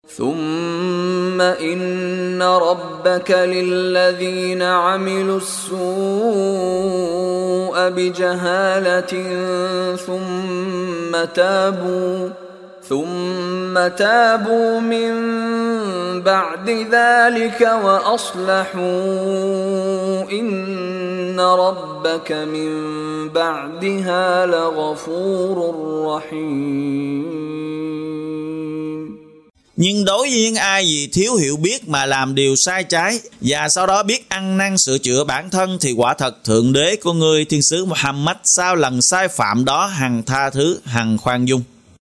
ثم إن ربك للذين عملوا السوء بجهالة ثم تابوا من بعد ذلك وأصلحوا إن ربك من بعدها لغفور رحيم. Nhưng đối với những ai vì thiếu hiểu biết mà làm điều sai trái và sau đó biết ăn năn sửa chữa bản thân thì quả thật Thượng Đế của ngươi Thiên sứ Muhammad sau lần sai phạm đó hằng tha thứ hằng khoan dung.